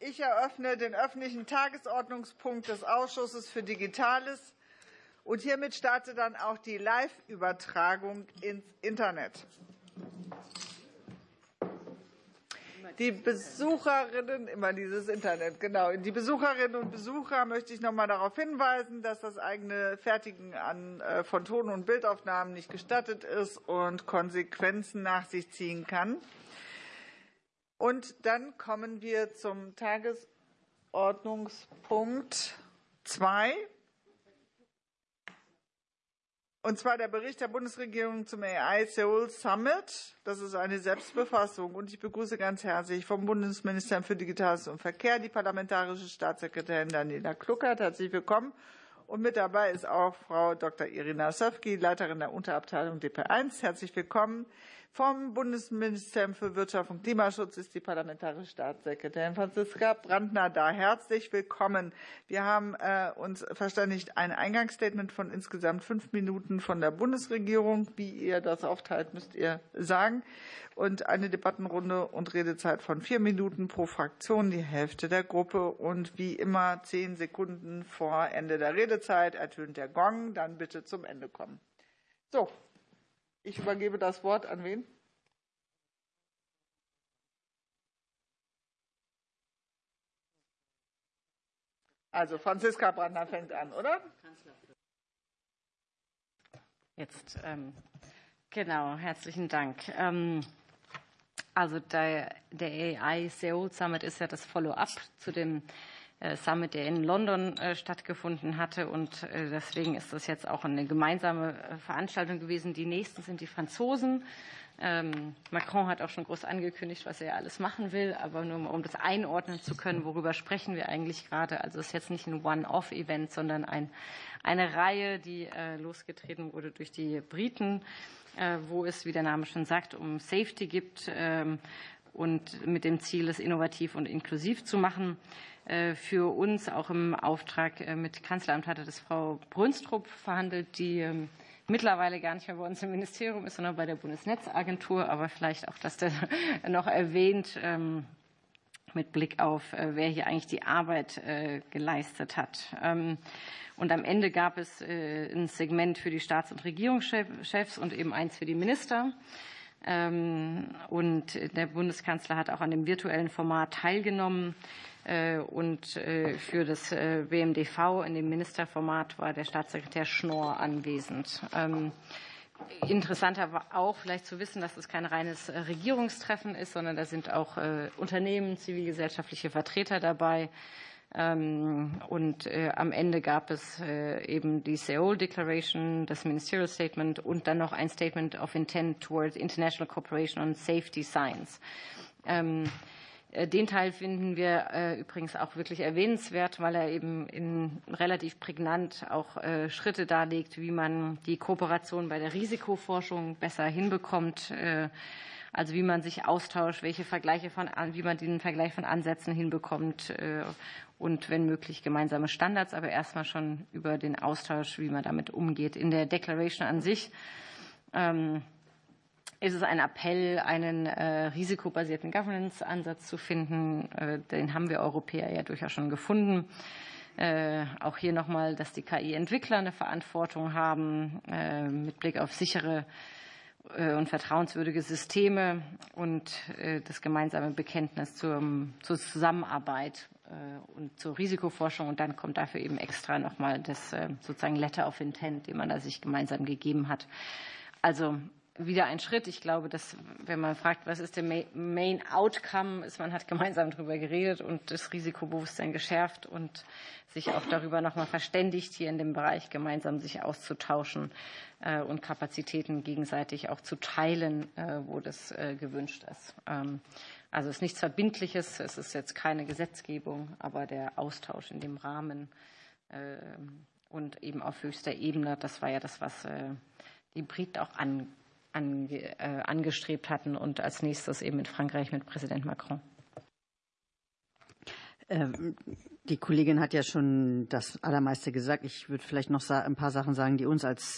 Ich eröffne den öffentlichen Tagesordnungspunkt des Ausschusses für Digitales und hiermit startet dann auch die Live-Übertragung ins Internet. Die Besucherinnen, immer dieses Internet, genau. Die Besucherinnen und Besucher möchte ich noch mal darauf hinweisen, dass das eigene Fertigen von Ton- und Bildaufnahmen nicht gestattet ist und Konsequenzen nach sich ziehen kann. Und dann kommen wir zum Tagesordnungspunkt 2. Und zwar der Bericht der Bundesregierung zum AI Seoul Summit. Das ist eine Selbstbefassung. Und ich begrüße ganz herzlich vom Bundesministerium für Digitales und Verkehr die parlamentarische Staatssekretärin Daniela Kluckert. Herzlich willkommen. Und mit dabei ist auch Frau Dr. Irina Sövki, Leiterin der Unterabteilung DP1. Herzlich willkommen. Vom Bundesministerium für Wirtschaft und Klimaschutz ist die parlamentarische Staatssekretärin Franziska Brandner da. Herzlich willkommen. Wir haben uns verständigt, ein Eingangsstatement von insgesamt 5 Minuten von der Bundesregierung. Wie ihr das aufteilt, müsst ihr sagen. Und eine Debattenrunde und Redezeit von 4 Minuten pro Fraktion, die Hälfte der Gruppe. Und wie immer 10 Sekunden vor Ende der Redezeit ertönt der Gong. Dann bitte zum Ende kommen. So. Ich übergebe das Wort an wen? Also Franziska Brandner fängt an, oder? Jetzt, genau, herzlichen Dank. Also der AI Seoul Summit ist ja das Follow-up zu dem Summit, der in London stattgefunden hatte. Und deswegen ist das jetzt auch eine gemeinsame Veranstaltung gewesen. Die nächsten sind die Franzosen. Macron hat auch schon groß angekündigt, was er alles machen will. Aber nur um das einordnen zu können, worüber sprechen wir eigentlich gerade. Also es ist jetzt nicht ein One-Off-Event, sondern eine Reihe, die losgetreten wurde durch die Briten, wo es, wie der Name schon sagt, um Safety geht und mit dem Ziel, es innovativ und inklusiv zu machen. Für uns auch im Auftrag mit Kanzleramt hatte das Frau Brünstrup verhandelt, die mittlerweile gar nicht mehr bei uns im Ministerium ist, sondern bei der Bundesnetzagentur. Aber vielleicht auch das noch erwähnt mit Blick auf, wer hier eigentlich die Arbeit geleistet hat. Und am Ende gab es ein Segment für die Staats- und Regierungschefs und eben eins für die Minister. Und der Bundeskanzler hat auch an dem virtuellen Format teilgenommen. Und für das BMDV in dem Ministerformat war der Staatssekretär Schnorr anwesend. Interessanter war auch vielleicht zu wissen, dass es kein reines Regierungstreffen ist, sondern da sind auch Unternehmen, zivilgesellschaftliche Vertreter dabei. Und am Ende gab es eben die Seoul Declaration, das Ministerial Statement und dann noch ein Statement of Intent towards International Cooperation on Safety Science. Den Teil finden wir übrigens auch wirklich erwähnenswert, weil er eben relativ prägnant auch Schritte darlegt, wie man die Kooperation bei der Risikoforschung besser hinbekommt, also wie man sich austauscht, wie man den Vergleich von Ansätzen hinbekommt und wenn möglich gemeinsame Standards, aber erstmal schon über den Austausch, wie man damit umgeht. In der Declaration an sich ist es ein Appell, einen risikobasierten Governance-Ansatz zu finden. Den haben wir Europäer ja durchaus schon gefunden. Auch hier nochmal, dass die KI-Entwickler eine Verantwortung haben mit Blick auf sichere und vertrauenswürdige Systeme und das gemeinsame Bekenntnis zur Zusammenarbeit und zur Risikoforschung. Und dann kommt dafür eben extra nochmal das sozusagen Letter of Intent, den man da sich gemeinsam gegeben hat. Also wieder ein Schritt. Ich glaube, dass, wenn man fragt, was ist der Main Outcome, ist, man hat gemeinsam darüber geredet und das Risikobewusstsein geschärft und sich auch darüber nochmal verständigt, hier in dem Bereich gemeinsam sich auszutauschen und Kapazitäten gegenseitig auch zu teilen, wo das gewünscht ist. Also es ist nichts Verbindliches, es ist jetzt keine Gesetzgebung, aber der Austausch in dem Rahmen und eben auf höchster Ebene, das war ja das, was die Briten auch angestrebt hatten und als nächstes eben mit Frankreich mit Präsident Macron. Die Kollegin hat ja schon das Allermeiste gesagt. Ich würde vielleicht noch ein paar Sachen sagen, die uns als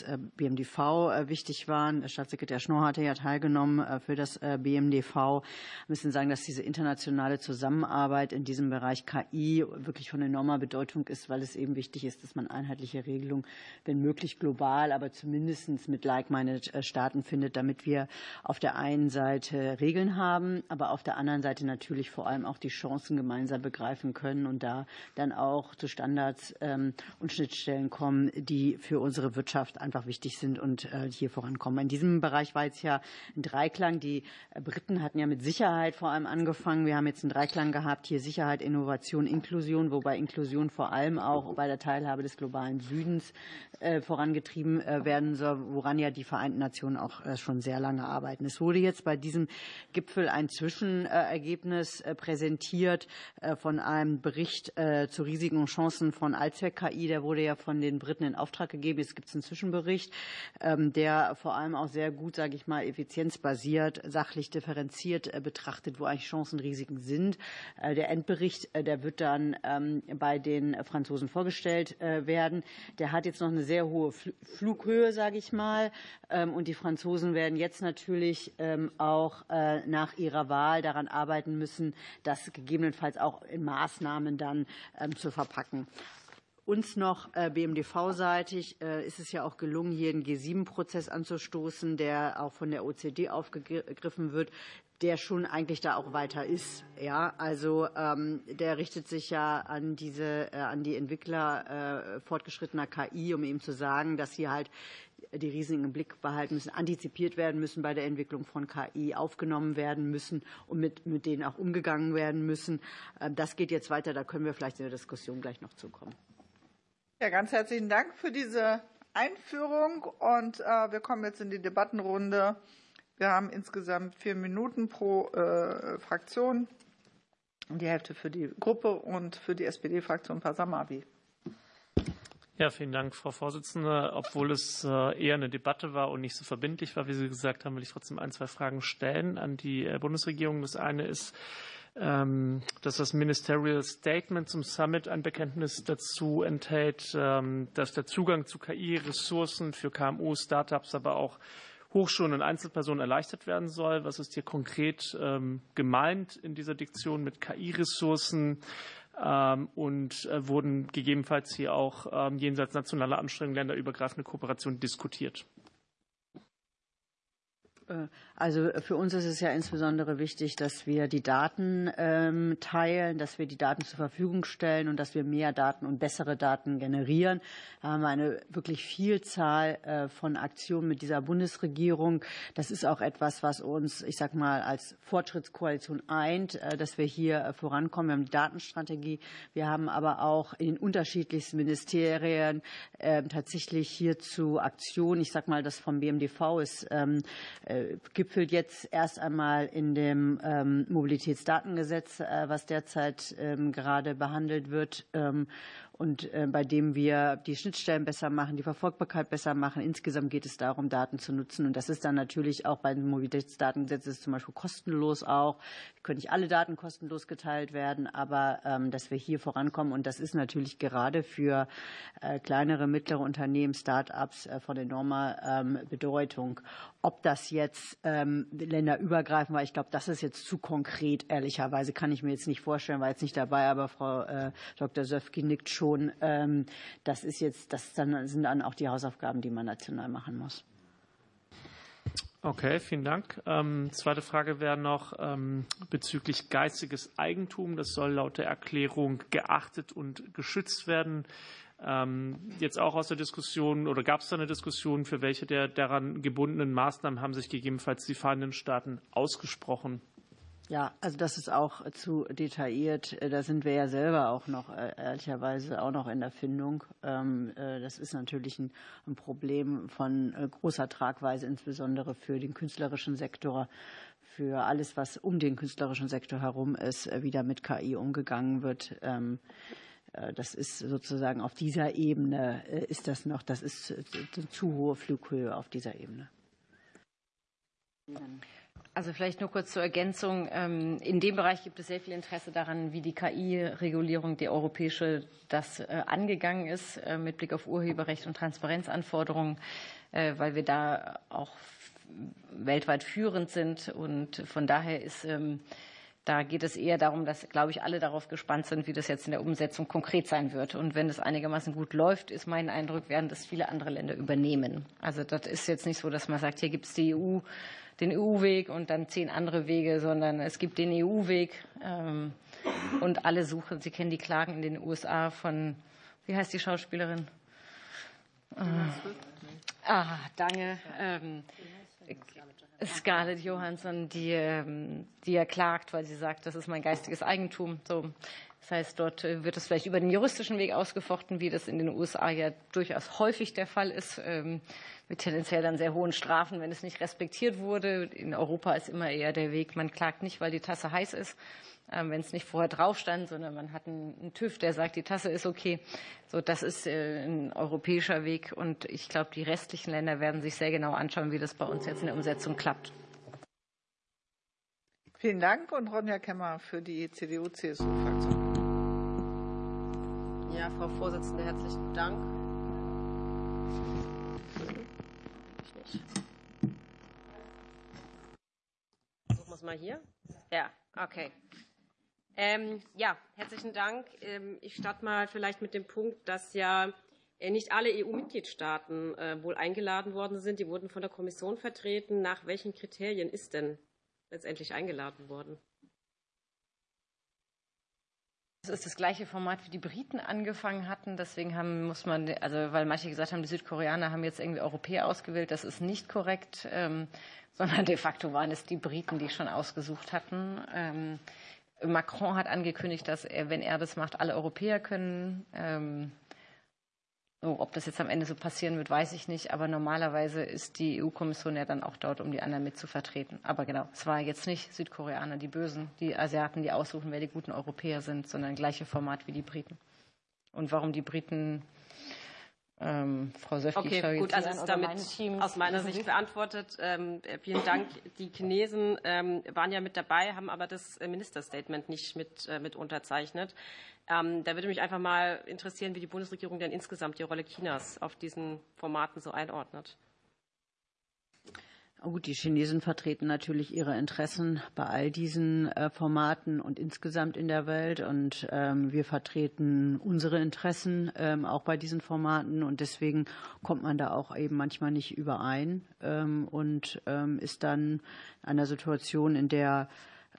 BMDV wichtig waren. Staatssekretär Schnorr hatte ja teilgenommen für das BMDV. Wir müssen sagen, dass diese internationale Zusammenarbeit in diesem Bereich KI wirklich von enormer Bedeutung ist, weil es eben wichtig ist, dass man einheitliche Regelungen, wenn möglich global, aber zumindest mit like-minded Staaten findet, damit wir auf der einen Seite Regeln haben, aber auf der anderen Seite natürlich vor allem auch die Chancen gemeinsam begreifen können und da dann auch zu Standards und Schnittstellen kommen, die für unsere Wirtschaft einfach wichtig sind und hier vorankommen. In diesem Bereich war jetzt ja ein Dreiklang. Die Briten hatten ja mit Sicherheit vor allem angefangen. Wir haben jetzt einen Dreiklang gehabt, hier Sicherheit, Innovation, Inklusion, wobei Inklusion vor allem auch bei der Teilhabe des globalen Südens vorangetrieben werden soll, woran ja die Vereinten Nationen auch schon sehr lange arbeiten. Es wurde jetzt bei diesem Gipfel ein Zwischenergebnis präsentiert von einem Bericht zu Risiken und Chancen von Allzweck-KI. Der wurde ja von den Briten in Auftrag gegeben. Jetzt gibt es einen Zwischenbericht, der vor allem auch sehr gut, sage ich mal, effizienzbasiert, sachlich differenziert betrachtet, wo eigentlich Chancen, Risiken sind. Der Endbericht, der wird dann bei den Franzosen vorgestellt werden. Der hat jetzt noch eine sehr hohe Flughöhe, sage ich mal. Und die Franzosen werden jetzt natürlich auch nach ihrer Wahl daran arbeiten müssen, das gegebenenfalls auch in Maßnahmen dann zu verpacken. Uns noch BMDV-seitig ist es ja auch gelungen, hier einen G7-Prozess anzustoßen, der auch von der OECD aufgegriffen wird, der schon eigentlich da auch weiter ist. Ja, also der richtet sich ja an die Entwickler fortgeschrittener KI, um eben zu sagen, dass sie halt die Risiken im Blick behalten müssen, antizipiert werden müssen bei der Entwicklung von KI, aufgenommen werden müssen und mit denen auch umgegangen werden müssen. Das geht jetzt weiter, da können wir vielleicht in der Diskussion gleich noch zukommen. Ja, ganz herzlichen Dank für diese Einführung und wir kommen jetzt in die Debattenrunde. Wir haben insgesamt 4 Minuten pro Fraktion, die Hälfte für die Gruppe und für die SPD-Fraktion Pasamavi. Ja, vielen Dank, Frau Vorsitzende. Obwohl es eher eine Debatte war und nicht so verbindlich war, wie Sie gesagt haben, will ich trotzdem 1, 2 Fragen stellen an die Bundesregierung. Das eine ist, dass das Ministerial Statement zum Summit ein Bekenntnis dazu enthält, dass der Zugang zu KI-Ressourcen für KMU, Startups, aber auch Hochschulen und Einzelpersonen erleichtert werden soll. Was ist hier konkret gemeint in dieser Diktion mit KI-Ressourcen? Und wurden gegebenenfalls hier auch jenseits nationaler Anstrengungen länderübergreifende Kooperationen diskutiert? Also für uns ist es ja insbesondere wichtig, dass wir die Daten teilen, dass wir die Daten zur Verfügung stellen und dass wir mehr Daten und bessere Daten generieren. Da haben wir eine wirklich Vielzahl von Aktionen mit dieser Bundesregierung. Das ist auch etwas, was uns, ich sag mal, als Fortschrittskoalition eint, dass wir hier vorankommen. Wir haben die Datenstrategie. Wir haben aber auch in den unterschiedlichsten Ministerien tatsächlich hierzu Aktionen. Ich sag mal, das vom BMDV ist gipfelt jetzt erst einmal in dem Mobilitätsdatengesetz, was derzeit gerade behandelt wird. Und bei dem wir die Schnittstellen besser machen, die Verfolgbarkeit besser machen. Insgesamt geht es darum, Daten zu nutzen. Und das ist dann natürlich auch beim Mobilitätsdatengesetz zum Beispiel kostenlos auch. Können nicht alle Daten kostenlos geteilt werden, aber dass wir hier vorankommen. Und das ist natürlich gerade für kleinere, mittlere Unternehmen, Start-ups von enormer Bedeutung. Ob das jetzt länderübergreifend war, ich glaube, das ist jetzt zu konkret, ehrlicherweise. Kann ich mir jetzt nicht vorstellen, war jetzt nicht dabei, aber Frau Dr. Söfke nickt schon. Das sind dann auch die Hausaufgaben, die man national machen muss. Okay, vielen Dank. Zweite Frage wäre noch bezüglich geistiges Eigentum. Das soll laut der Erklärung geachtet und geschützt werden. Jetzt auch aus der Diskussion oder gab es da eine Diskussion, für welche der daran gebundenen Maßnahmen haben sich gegebenenfalls die Vereinigten Staaten ausgesprochen? Ja, also das ist auch zu detailliert. Da sind wir ja selber auch noch, ehrlicherweise, auch noch in der Findung. Das ist natürlich ein Problem von großer Tragweise, insbesondere für den künstlerischen Sektor, für alles, was um den künstlerischen Sektor herum ist, wie da mit KI umgegangen wird. Das ist sozusagen auf dieser Ebene, das ist zu hohe Flughöhe auf dieser Ebene. Also vielleicht nur kurz zur Ergänzung. In dem Bereich gibt es sehr viel Interesse daran, wie die KI-Regulierung, die europäische, das angegangen ist, mit Blick auf Urheberrecht und Transparenzanforderungen, weil wir da auch weltweit führend sind. Und von daher da geht es eher darum, dass, glaube ich, alle darauf gespannt sind, wie das jetzt in der Umsetzung konkret sein wird. Und wenn es einigermaßen gut läuft, ist mein Eindruck, werden das viele andere Länder übernehmen. Also das ist jetzt nicht so, dass man sagt, hier gibt es den EU-Weg und dann 10 andere Wege, sondern es gibt den EU-Weg und alle suchen. Sie kennen die Klagen in den USA von, wie heißt die Schauspielerin? Danke. Scarlett Johansson, die ja klagt, weil sie sagt, das ist mein geistiges Eigentum. So. Das heißt, dort wird es vielleicht über den juristischen Weg ausgefochten, wie das in den USA ja durchaus häufig der Fall ist, mit tendenziell dann sehr hohen Strafen, wenn es nicht respektiert wurde. In Europa ist immer eher der Weg, man klagt nicht, weil die Tasse heiß ist, wenn es nicht vorher drauf stand, sondern man hat einen TÜV, der sagt, die Tasse ist okay. So, das ist ein europäischer Weg und ich glaube, die restlichen Länder werden sich sehr genau anschauen, wie das bei uns jetzt in der Umsetzung klappt. Vielen Dank und Ronja Kemmer für die CDU-CSU-Fraktion. Ja, Frau Vorsitzende, herzlichen Dank. Suchen wir es mal hier. Ja, okay. Ja, herzlichen Dank. Ich starte mal vielleicht mit dem Punkt, dass ja nicht alle EU-Mitgliedstaaten wohl eingeladen worden sind. Die wurden von der Kommission vertreten. Nach welchen Kriterien ist denn letztendlich eingeladen worden? Das ist das gleiche Format, wie die Briten angefangen hatten. Deswegen weil manche gesagt haben, die Südkoreaner haben jetzt irgendwie Europäer ausgewählt. Das ist nicht korrekt, sondern de facto waren es die Briten, die schon ausgesucht hatten. Macron hat angekündigt, dass wenn er das macht, alle Europäer können. Ob das jetzt am Ende so passieren wird, weiß ich nicht. Aber normalerweise ist die EU-Kommission ja dann auch dort, um die anderen mit zu vertreten. Aber genau, es war jetzt nicht Südkoreaner, die Bösen, die Asiaten, die aussuchen, wer die guten Europäer sind, sondern gleiche Format wie die Briten. Und warum die Briten, Frau Söfke, okay, gut, also ist damit aus meiner Sicht beantwortet. Vielen Dank. Die Chinesen waren ja mit dabei, haben aber das Ministerstatement nicht mit unterzeichnet. Da würde mich einfach mal interessieren, wie die Bundesregierung denn insgesamt die Rolle Chinas auf diesen Formaten so einordnet. Gut, die Chinesen vertreten natürlich ihre Interessen bei all diesen Formaten und insgesamt in der Welt. Und wir vertreten unsere Interessen auch bei diesen Formaten. Und deswegen kommt man da auch eben manchmal nicht überein und ist dann in einer Situation, in der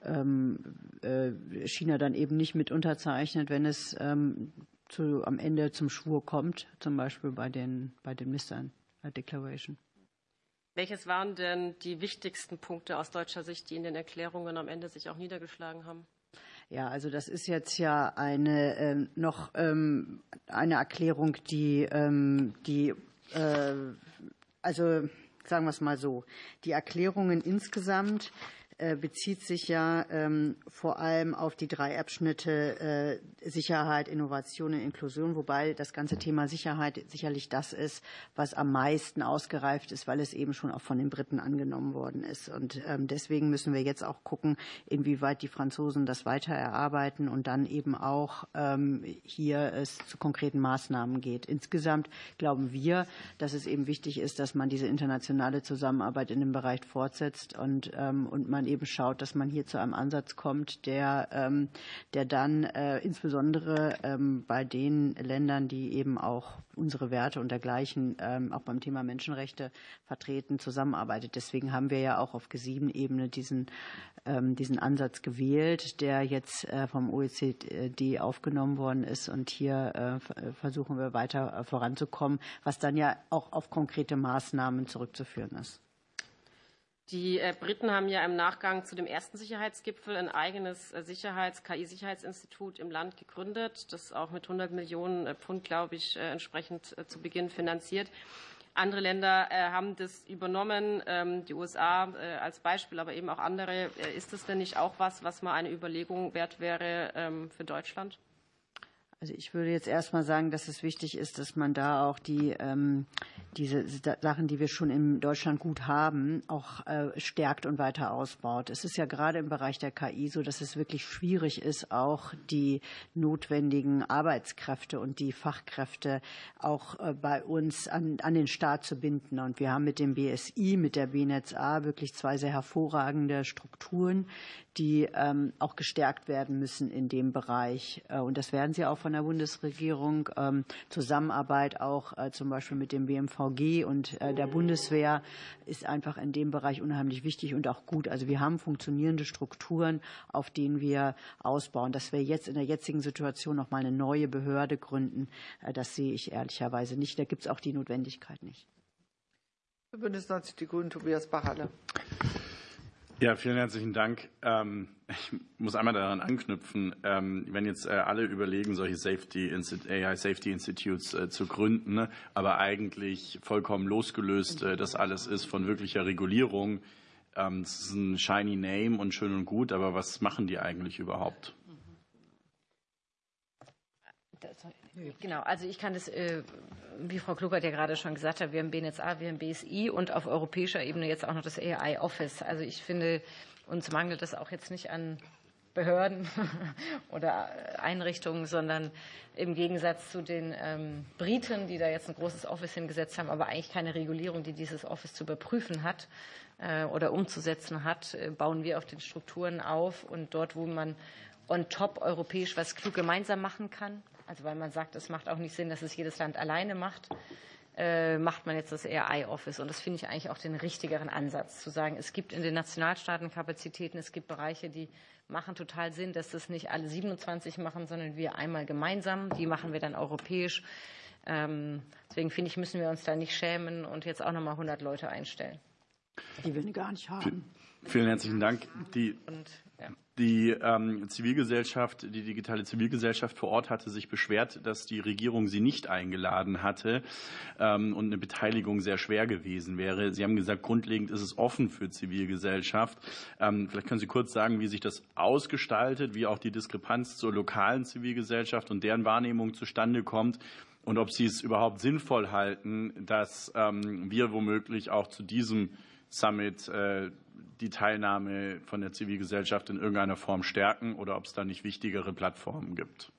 China dann eben nicht mit unterzeichnet, wenn es am Ende zum Schwur kommt, zum Beispiel bei den Mr. Declaration. Welches waren denn die wichtigsten Punkte aus deutscher Sicht, die in den Erklärungen am Ende sich auch niedergeschlagen haben? Ja, also das ist jetzt ja eine Erklärung, also sagen wir es mal so, die Erklärungen insgesamt bezieht sich ja vor allem auf die 3 Abschnitte Sicherheit, Innovation und Inklusion, wobei das ganze Thema Sicherheit sicherlich das ist, was am meisten ausgereift ist, weil es eben schon auch von den Briten angenommen worden ist. Und deswegen müssen wir jetzt auch gucken, inwieweit die Franzosen das weiter erarbeiten und dann eben auch hier es zu konkreten Maßnahmen geht. Insgesamt glauben wir, dass es eben wichtig ist, dass man diese internationale Zusammenarbeit in dem Bereich fortsetzt und man eben schaut, dass man hier zu einem Ansatz kommt, der dann insbesondere bei den Ländern, die eben auch unsere Werte und dergleichen auch beim Thema Menschenrechte vertreten, zusammenarbeitet. Deswegen haben wir ja auch auf G7-Ebene diesen Ansatz gewählt, der jetzt vom OECD aufgenommen worden ist. Und hier versuchen wir weiter voranzukommen, was dann ja auch auf konkrete Maßnahmen zurückzuführen ist. Die Briten haben ja im Nachgang zu dem ersten Sicherheitsgipfel ein eigenes KI-Sicherheitsinstitut im Land gegründet, das auch mit 100 Millionen Pfund, glaube ich, entsprechend zu Beginn finanziert. Andere Länder haben das übernommen, die USA als Beispiel, aber eben auch andere. Ist das denn nicht auch was mal eine Überlegung wert wäre für Deutschland? Also ich würde jetzt erstmal sagen, dass es wichtig ist, dass man da auch diese Sachen, die wir schon in Deutschland gut haben, auch stärkt und weiter ausbaut. Es ist ja gerade im Bereich der KI so, dass es wirklich schwierig ist, auch die notwendigen Arbeitskräfte und die Fachkräfte auch bei uns an den Staat zu binden. Und wir haben mit dem BSI, mit der BNetzA wirklich zwei sehr hervorragende Strukturen, die auch gestärkt werden müssen in dem Bereich. Und das werden sie auch von der Bundesregierung. Zusammenarbeit auch zum Beispiel mit dem BMVG und der Bundeswehr ist einfach in dem Bereich unheimlich wichtig und auch gut. Also wir haben funktionierende Strukturen, auf denen wir ausbauen. Dass wir jetzt in der jetzigen Situation noch mal eine neue Behörde gründen, das sehe ich ehrlicherweise nicht. Da gibt es auch die Notwendigkeit nicht. Bündnis 90 Die Grünen, Tobias Bacherle. Ja, vielen herzlichen Dank. Ich muss einmal daran anknüpfen, wenn jetzt alle überlegen, solche AI Safety Institutes zu gründen, ne, aber eigentlich vollkommen losgelöst das alles ist von wirklicher Regulierung. Es ist ein shiny name und schön und gut, aber was machen die eigentlich überhaupt? Genau, also ich kann das, wie Frau Kluckert ja gerade schon gesagt hat, wir haben BNetzA, wir haben BSI und auf europäischer Ebene jetzt auch noch das AI Office. Also ich finde, uns mangelt es auch jetzt nicht an Behörden oder Einrichtungen, sondern im Gegensatz zu den Briten, die da jetzt ein großes Office hingesetzt haben, aber eigentlich keine Regulierung, die dieses Office zu überprüfen hat oder umzusetzen hat, bauen wir auf den Strukturen auf und dort, wo man on top europäisch was klug gemeinsam machen kann, also weil man sagt, es macht auch nicht Sinn, dass es jedes Land alleine macht, macht man jetzt das AI-Office. Und das finde ich eigentlich auch den richtigeren Ansatz, zu sagen, es gibt in den Nationalstaaten Kapazitäten, es gibt Bereiche, die machen total Sinn, dass das nicht alle 27 machen, sondern wir einmal gemeinsam, die machen wir dann europäisch. Deswegen finde ich, müssen wir uns da nicht schämen und jetzt auch nochmal 100 Leute einstellen. Die wir gar nicht haben. Vielen herzlichen Dank. Die Zivilgesellschaft, die digitale Zivilgesellschaft vor Ort hatte sich beschwert, dass die Regierung sie nicht eingeladen hatte und eine Beteiligung sehr schwer gewesen wäre. Sie haben gesagt, grundlegend ist es offen für Zivilgesellschaft. Vielleicht können Sie kurz sagen, wie sich das ausgestaltet, wie auch die Diskrepanz zur lokalen Zivilgesellschaft und deren Wahrnehmung zustande kommt und ob Sie es überhaupt sinnvoll halten, dass wir womöglich auch zu diesem Summit die Teilnahme von der Zivilgesellschaft in irgendeiner Form stärken oder ob es da nicht wichtigere Plattformen gibt?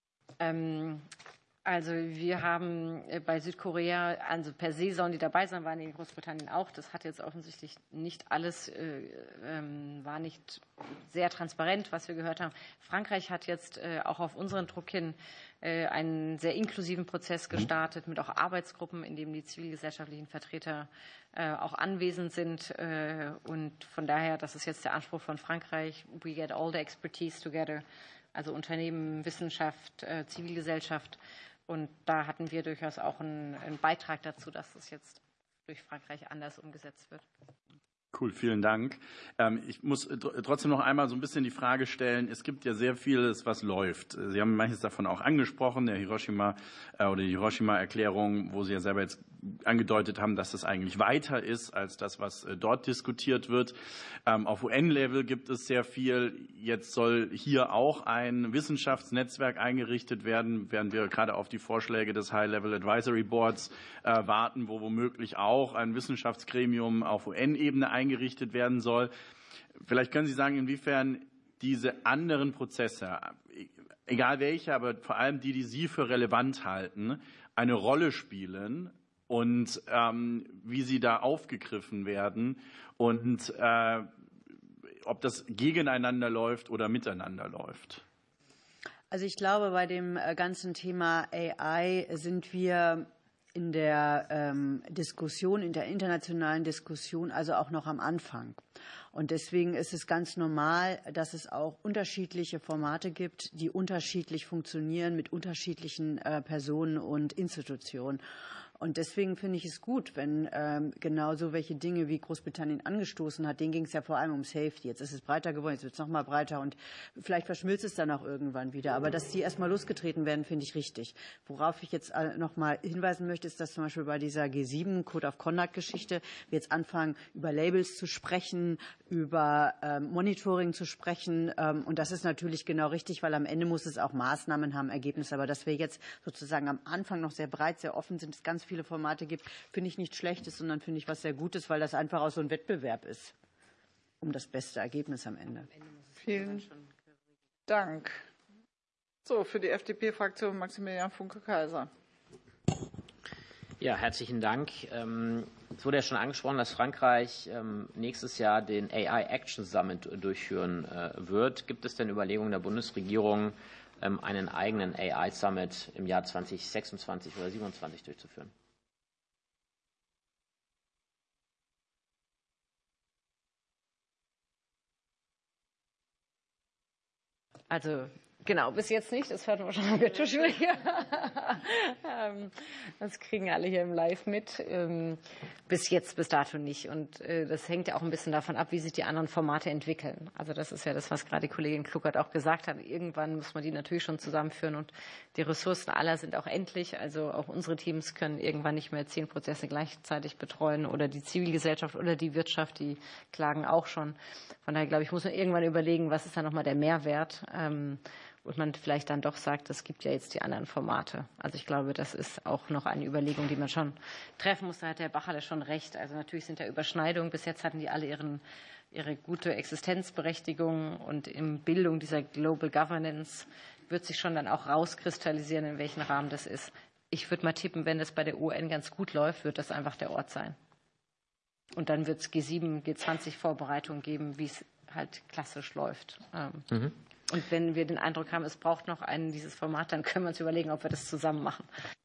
Also wir haben bei Südkorea, also per se sollen die dabei sein, waren in Großbritannien auch. Das hat jetzt offensichtlich nicht alles, war nicht sehr transparent, was wir gehört haben. Frankreich hat jetzt auch auf unseren Druck hin einen sehr inklusiven Prozess gestartet mit auch Arbeitsgruppen, in denen die zivilgesellschaftlichen Vertreter auch anwesend sind. Und von daher, das ist jetzt der Anspruch von Frankreich, we get all the expertise together, also Unternehmen, Wissenschaft, Zivilgesellschaft. Und da hatten wir durchaus auch einen Beitrag dazu, dass das jetzt durch Frankreich anders umgesetzt wird. Cool, vielen Dank. Ich muss trotzdem noch einmal so ein bisschen die Frage stellen, es gibt ja sehr vieles, was läuft. Sie haben manches davon auch angesprochen, der Hiroshima oder die Hiroshima-Erklärung, wo Sie ja selber jetzt angedeutet haben, dass das eigentlich weiter ist als das, was dort diskutiert wird. Auf UN-Level gibt es sehr viel. Jetzt soll hier auch ein Wissenschaftsnetzwerk eingerichtet werden, während wir gerade auf die Vorschläge des High-Level Advisory Boards warten, wo womöglich auch ein Wissenschaftsgremium auf UN-Ebene eingerichtet werden soll. Vielleicht können Sie sagen, inwiefern diese anderen Prozesse, egal welche, aber vor allem die Sie für relevant halten, eine Rolle spielen und wie sie da aufgegriffen werden und ob das gegeneinander läuft oder miteinander läuft. Also ich glaube, bei dem ganzen Thema AI sind wir in der Diskussion, in der internationalen Diskussion, also auch noch am Anfang. Und deswegen ist es ganz normal, dass es auch unterschiedliche Formate gibt, die unterschiedlich funktionieren mit unterschiedlichen Personen und Institutionen. Und deswegen finde ich es gut, wenn genauso welche Dinge wie Großbritannien angestoßen hat, denen ging es ja vor allem um Safety. Jetzt ist es breiter geworden, jetzt wird es noch mal breiter und vielleicht verschmilzt es dann auch irgendwann wieder. Aber dass die erstmal losgetreten werden, finde ich richtig. Worauf ich jetzt noch mal hinweisen möchte, ist, dass zum Beispiel bei dieser G7 Code of Conduct Geschichte wir jetzt anfangen, über Labels zu sprechen, über Monitoring zu sprechen. Und das ist natürlich genau richtig, weil am Ende muss es auch Maßnahmen haben, Ergebnisse. Aber dass wir jetzt sozusagen am Anfang noch sehr breit, sehr offen sind, es ganz viele Formate gibt, finde ich nichts Schlechtes, sondern finde ich was sehr Gutes, weil das einfach auch so ein Wettbewerb ist um das beste Ergebnis am Ende. Vielen Dank. So, für die FDP-Fraktion Maximilian Funke-Kaiser. Ja, herzlichen Dank. Es wurde ja schon angesprochen, dass Frankreich nächstes Jahr den AI Action Summit durchführen wird. Gibt es denn Überlegungen der Bundesregierung, einen eigenen AI Summit im Jahr 2026 oder 2027 durchzuführen? Also genau, bis jetzt nicht. Das hört man schon am Tisch. Das kriegen alle hier im Live mit. Bis dato nicht. Und das hängt ja auch ein bisschen davon ab, wie sich die anderen Formate entwickeln. Also das ist ja das, was gerade die Kollegin Kluckert auch gesagt hat. Irgendwann muss man die natürlich schon zusammenführen. Und die Ressourcen aller sind auch endlich. Also auch unsere Teams können irgendwann nicht mehr 10 Prozesse gleichzeitig betreuen. Oder die Zivilgesellschaft oder die Wirtschaft, die klagen auch schon. Von daher, glaube ich, muss man irgendwann überlegen, was ist da nochmal der Mehrwert. Und man vielleicht dann doch sagt, es gibt ja jetzt die anderen Formate. Also ich glaube, das ist auch noch eine Überlegung, die man schon treffen muss. Da hat Herr Bacherle schon recht. Also natürlich sind da Überschneidungen. Bis jetzt hatten die alle ihre gute Existenzberechtigung. Und in Bildung dieser Global Governance wird sich schon dann auch rauskristallisieren, in welchem Rahmen das ist. Ich würde mal tippen, wenn das bei der UN ganz gut läuft, wird das einfach der Ort sein. Und dann wird es G7, G20-Vorbereitungen geben, wie es halt klassisch läuft. Und wenn wir den Eindruck haben, es braucht noch dieses Format, dann können wir uns überlegen, ob wir das zusammen machen.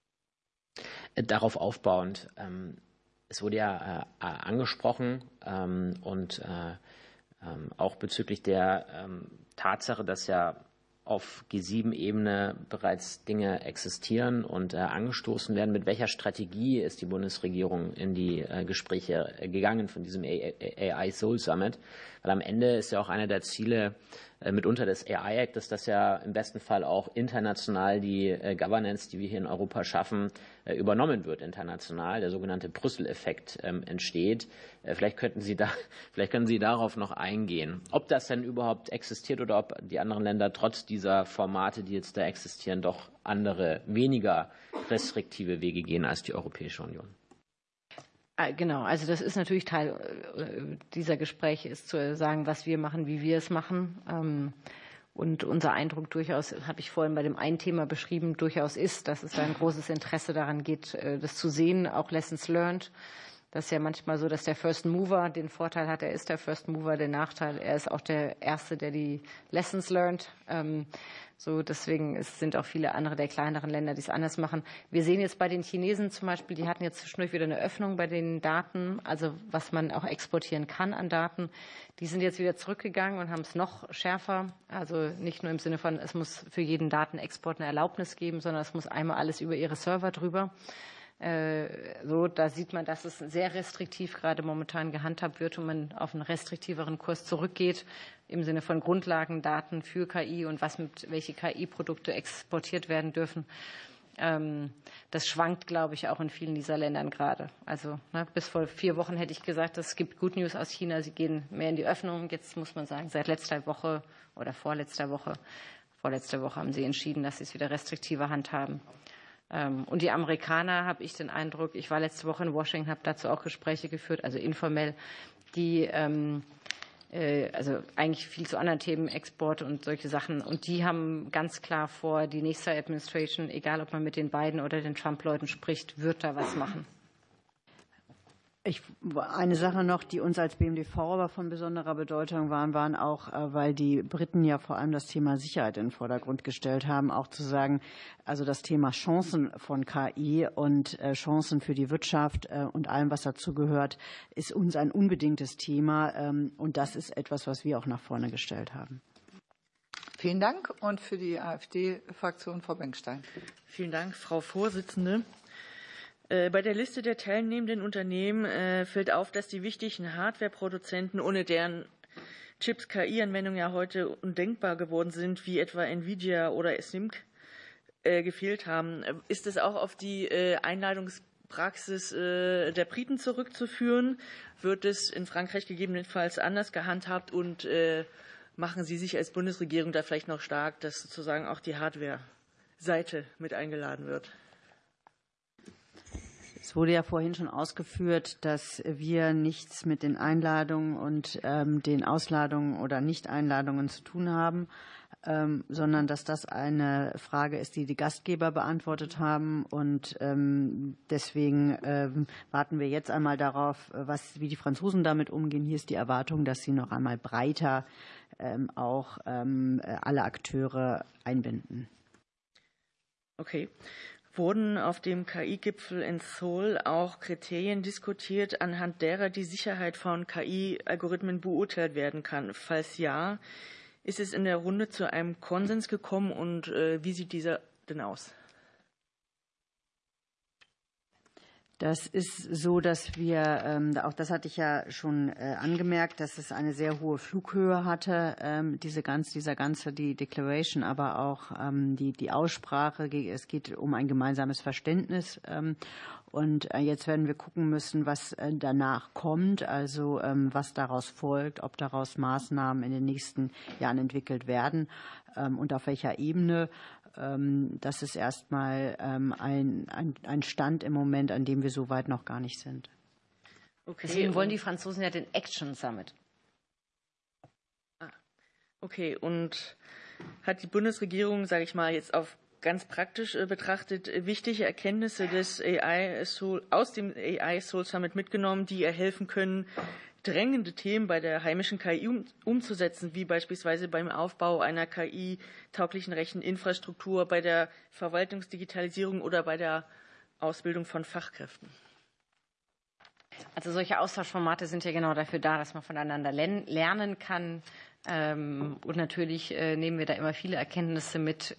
Darauf aufbauend, es wurde ja angesprochen und auch bezüglich der Tatsache, dass ja auf G7-Ebene bereits Dinge existieren und angestoßen werden. Mit welcher Strategie ist die Bundesregierung in die Gespräche gegangen von diesem AI Seoul Summit? Weil am Ende ist ja auch einer der Ziele mitunter des AI Act, dass das ja im besten Fall auch international die Governance, die wir hier in Europa schaffen, übernommen wird international. Der sogenannte Brüssel-Effekt entsteht. Vielleicht können Sie darauf noch eingehen. Ob das denn überhaupt existiert oder ob die anderen Länder trotz dieser Formate, die jetzt da existieren, doch andere, weniger restriktive Wege gehen als die Europäische Union. Genau, also das ist natürlich Teil dieser Gespräche, ist zu sagen, was wir machen, wie wir es machen. Und unser Eindruck durchaus, habe ich vorhin bei dem einen Thema beschrieben, durchaus ist, dass es da ein großes Interesse daran geht, das zu sehen, auch Lessons learned. Das ist ja manchmal so, dass der First Mover den Vorteil hat, er ist der First Mover, den Nachteil, er ist auch der Erste, der die Lessons learned. Deswegen sind auch viele andere der kleineren Länder, die es anders machen. Wir sehen jetzt bei den Chinesen zum Beispiel, die hatten jetzt zwischendurch wieder eine Öffnung bei den Daten, also was man auch exportieren kann an Daten. Die sind jetzt wieder zurückgegangen und haben es noch schärfer. Also nicht nur im Sinne von, es muss für jeden Datenexport eine Erlaubnis geben, sondern es muss einmal alles über ihre Server drüber. Da sieht man, dass es sehr restriktiv gerade momentan gehandhabt wird und man auf einen restriktiveren Kurs zurückgeht im Sinne von Grundlagendaten für KI und welche KI-Produkte exportiert werden dürfen. Das schwankt, glaube ich, auch in vielen dieser Ländern gerade. Also bis vor 4 Wochen hätte ich gesagt, es gibt Good News aus China. Sie gehen mehr in die Öffnung. Jetzt muss man sagen, seit letzter Woche oder vorletzter Woche haben sie entschieden, dass sie es wieder restriktiver handhaben. Und die Amerikaner, habe ich den Eindruck, ich war letzte Woche in Washington, habe dazu auch Gespräche geführt, also informell, die also eigentlich viel zu anderen Themen, Export und solche Sachen. Und die haben ganz klar vor, die nächste Administration, egal ob man mit den Biden oder den Trump-Leuten spricht, wird da was machen. Eine Sache noch, die uns als BMDV aber von besonderer Bedeutung waren auch, weil die Briten ja vor allem das Thema Sicherheit in den Vordergrund gestellt haben, auch zu sagen, also das Thema Chancen von KI und Chancen für die Wirtschaft und allem, was dazugehört, ist uns ein unbedingtes Thema. Und das ist etwas, was wir auch nach vorne gestellt haben. Vielen Dank. Und für die AfD-Fraktion Frau Bengstein. Vielen Dank, Frau Vorsitzende. Bei der Liste der teilnehmenden Unternehmen fällt auf, dass die wichtigen Hardwareproduzenten, ohne deren Chips KI-Anwendungen ja heute undenkbar geworden sind, wie etwa Nvidia oder SIMC, gefehlt haben. Ist es auch auf die Einladungspraxis der Briten zurückzuführen? Wird es in Frankreich gegebenenfalls anders gehandhabt und machen Sie sich als Bundesregierung da vielleicht noch stark, dass sozusagen auch die Hardware-Seite mit eingeladen wird? Es wurde ja vorhin schon ausgeführt, dass wir nichts mit den Einladungen und den Ausladungen oder Nicht-Einladungen zu tun haben, sondern dass das eine Frage ist, die die Gastgeber beantwortet haben. Und deswegen warten wir jetzt einmal darauf, wie die Franzosen damit umgehen. Hier ist die Erwartung, dass sie noch einmal breiter auch alle Akteure einbinden. Okay. Wurden auf dem KI-Gipfel in Seoul auch Kriterien diskutiert, anhand derer die Sicherheit von KI-Algorithmen beurteilt werden kann? Falls ja, ist es in der Runde zu einem Konsens gekommen und wie sieht dieser denn aus? Das ist so, dass wir, auch das hatte ich ja schon angemerkt, dass es eine sehr hohe Flughöhe hatte, die Declaration, aber auch die Aussprache. Es geht um ein gemeinsames Verständnis. Und jetzt werden wir gucken müssen, was danach kommt, also was daraus folgt, ob daraus Maßnahmen in den nächsten Jahren entwickelt werden und auf welcher Ebene. Das ist erstmal ein Stand im Moment, an dem wir so weit noch gar nicht sind. Okay. Deswegen wollen die Franzosen ja den Action Summit. Okay, und hat die Bundesregierung, sage ich mal, jetzt auf ganz praktisch betrachtet, wichtige Erkenntnisse aus dem AI Seoul Summit mitgenommen, die ihr helfen können, drängende Themen bei der heimischen KI umzusetzen, wie beispielsweise beim Aufbau einer KI-tauglichen Recheninfrastruktur, bei der Verwaltungsdigitalisierung oder bei der Ausbildung von Fachkräften? Also solche Austauschformate sind ja genau dafür da, dass man voneinander lernen kann. Und natürlich nehmen wir da immer viele Erkenntnisse mit,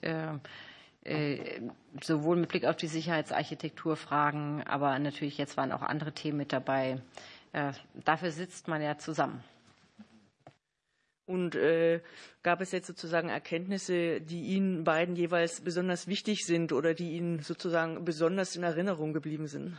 sowohl mit Blick auf die Sicherheitsarchitekturfragen, aber natürlich jetzt waren auch andere Themen mit dabei. Dafür sitzt man ja zusammen. Und gab es jetzt sozusagen Erkenntnisse, die Ihnen beiden jeweils besonders wichtig sind oder die Ihnen sozusagen besonders in Erinnerung geblieben sind?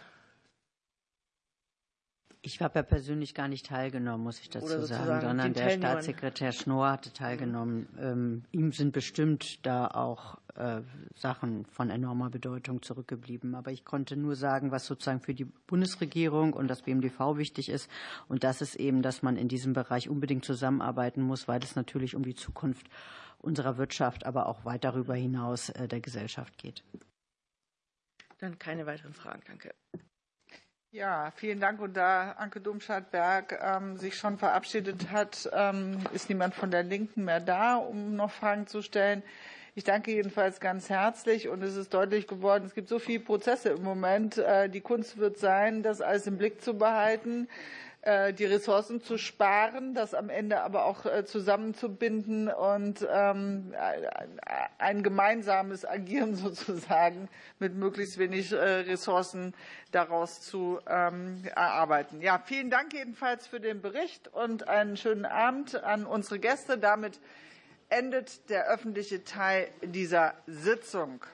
Ich habe ja persönlich gar nicht teilgenommen, muss ich dazu sagen, sondern der Staatssekretär Schnorr hatte teilgenommen. Ihm sind bestimmt da auch Sachen von enormer Bedeutung zurückgeblieben. Aber ich konnte nur sagen, was sozusagen für die Bundesregierung und das BMDV wichtig ist. Und das ist eben, dass man in diesem Bereich unbedingt zusammenarbeiten muss, weil es natürlich um die Zukunft unserer Wirtschaft, aber auch weit darüber hinaus der Gesellschaft geht. Dann keine weiteren Fragen. Danke. Ja, vielen Dank. Und da Anke Domscheit-Berg sich schon verabschiedet hat, ist niemand von der Linken mehr da, um noch Fragen zu stellen. Ich danke jedenfalls ganz herzlich. Und es ist deutlich geworden, es gibt so viele Prozesse im Moment. Die Kunst wird sein, das alles im Blick zu behalten, die Ressourcen zu sparen, das am Ende aber auch zusammenzubinden und ein gemeinsames Agieren sozusagen mit möglichst wenig Ressourcen daraus zu erarbeiten. Ja, vielen Dank jedenfalls für den Bericht und einen schönen Abend an unsere Gäste. Damit endet der öffentliche Teil dieser Sitzung.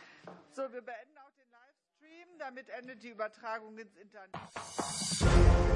So, wir beenden auch den Livestream. Damit endet die Übertragung ins Internet.